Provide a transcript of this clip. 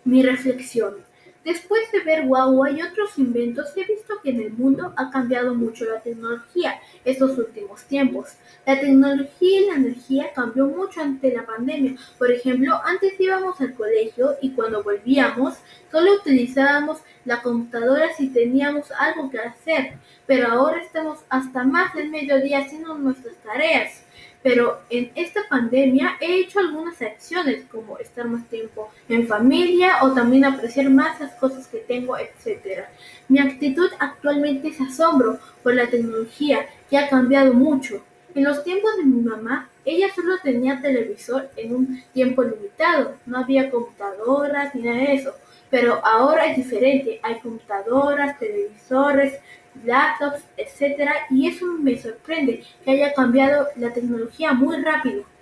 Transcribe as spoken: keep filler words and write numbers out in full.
Mi reflexión. Después de ver Huawei y otros inventos, he visto que en el mundo ha cambiado mucho la tecnología estos últimos tiempos. La tecnología y la energía cambió mucho ante la pandemia. Por ejemplo, antes íbamos al colegio y cuando volvíamos solo utilizábamos la computadora si teníamos algo que hacer, pero ahora estamos hasta más del mediodía haciendo nuestras tareas. Pero en esta pandemia he hecho algunas acciones como estar más tiempo en familia o también apreciar más las cosas que tengo, etcétera. Mi actitud actualmente es asombro por la tecnología que ha cambiado mucho. En los tiempos de mi mamá, ella solo tenía televisor en un tiempo limitado, no había computadoras ni nada de eso. Pero ahora es diferente, hay computadoras, televisores, laptops, etcétera, y eso me sorprende que haya cambiado la tecnología muy rápido.